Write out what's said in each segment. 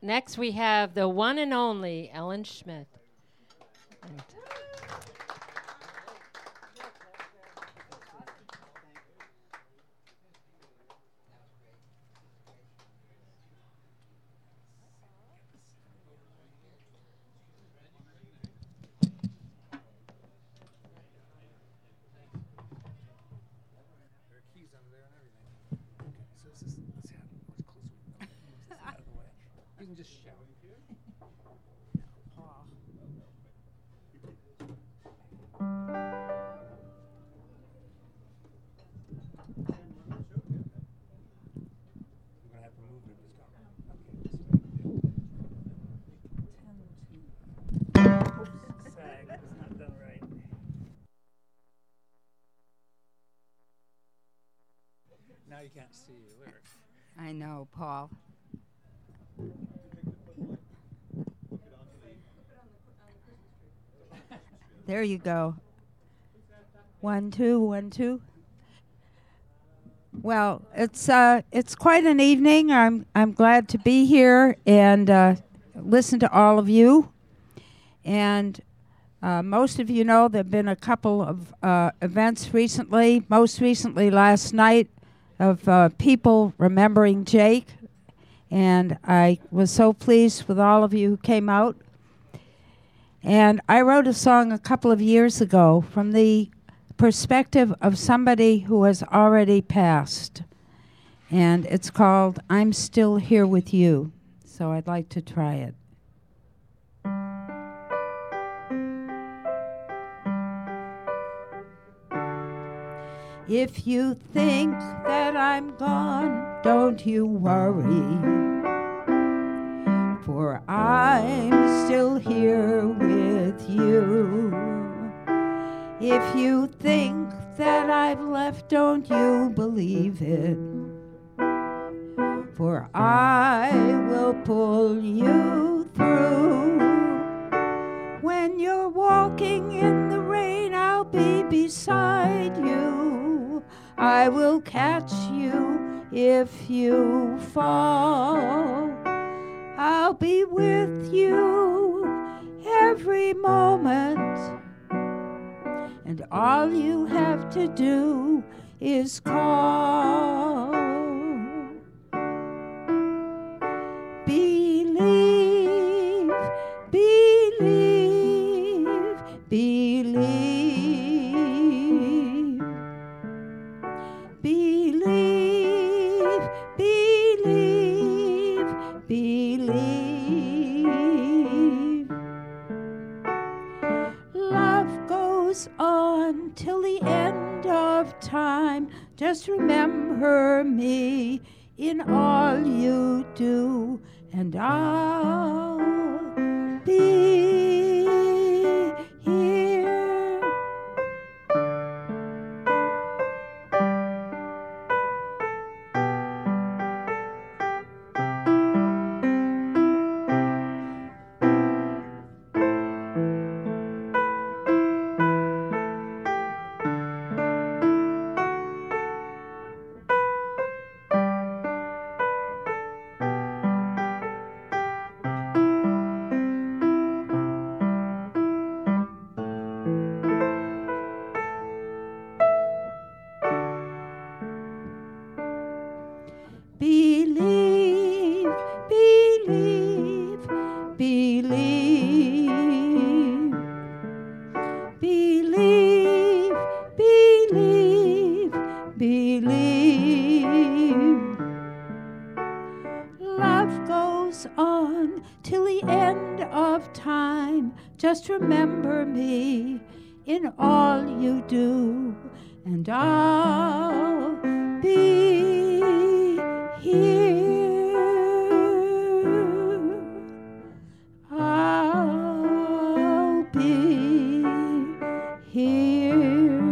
Next, we have the one and only Ellen Schmidt. You can just shout. Now you can't see your lyrics. I know, Paul. There you go. 1, 2, 1, 2. Well, it's quite an evening. I'm glad to be here and listen to all of you. And most of you know there have been a couple of events recently. Most recently, last night, of people remembering Jake. And I was so pleased with all of you who came out. And I wrote a song a couple of years ago from the perspective of somebody who has already passed. And it's called I'm Still Here With You. So I'd like to try it. If you think that I'm gone, don't you worry, for I'm still here with you. If you think that I've left, don't you believe it, for I will pull you through. When you're walking in the rain, I'll be beside you. I will catch you if you fall. I'll be with you every moment, and all you have to do is call. Believe, believe, believe. Believe, believe, believe. Love goes on till the end of time. Just remember me in all you do, and I'll be here. Believe, believe, believe. Believe, believe, believe. Love goes on till the end of time. Just remember me in all you do, and I'll be here. I'll be here.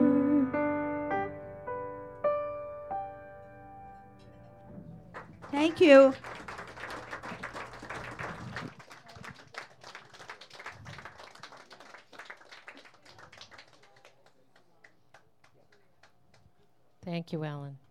Thank you. Thank you, Ellen.